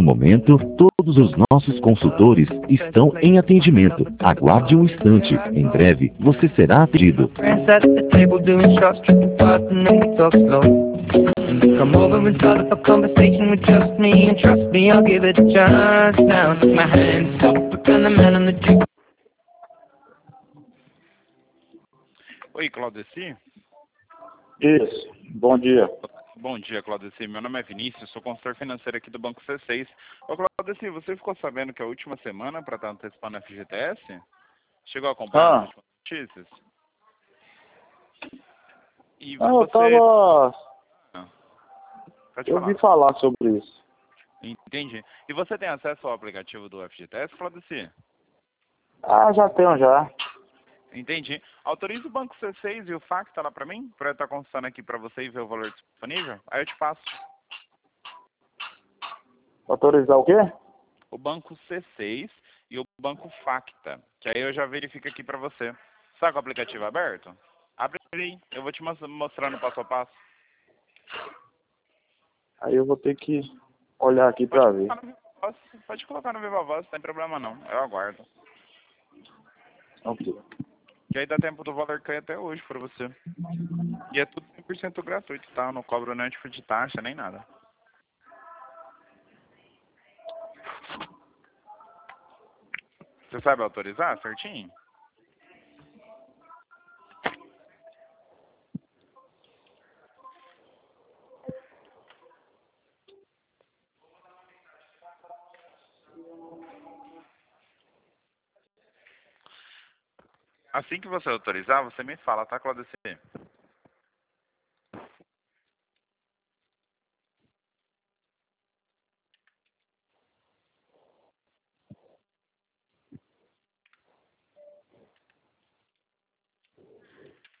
momento, todos os nossos consultores estão em atendimento. Aguarde um instante. Em breve, você será atendido. Come over and start up a conversation with just me, and trust me, I'll give it a chance. Now, my hands up, and the man on the juke. Oi, Claudeci? Isso, bom dia. Bom dia, Claudeci. Meu nome é Vinícius, sou consultor financeiro aqui do Banco C6. Ô, Claudeci, você ficou sabendo que a última semana para estar antecipando a FGTS? Chegou a acompanhar as últimas notícias? E eu você... tava... Pode Eu falar. ouvi falar sobre isso. Entendi. E você tem acesso ao aplicativo do FGTS, Claudeci? Ah, já tenho já. Entendi. Autoriza o Banco C6 e o Facta lá para mim? Para eu estar consultando aqui para você e ver o valor disponível? Aí eu te passo. Autorizar o quê? O Banco C6 e o Banco Facta. Que aí eu já verifico aqui para você. Está com o aplicativo aberto? Abre aí. Eu vou te mostrar no passo a passo. Aí eu vou ter que olhar aqui pra ver. Pode colocar no Viva Voz, não tem problema não. Eu aguardo. Ok. Que aí dá tempo do valor cair até hoje para você. E é tudo 100% gratuito, tá? Não cobro nenhum tipo de taxa, nem nada. Você sabe autorizar certinho? Assim que você autorizar, você me fala, tá, Claudeci?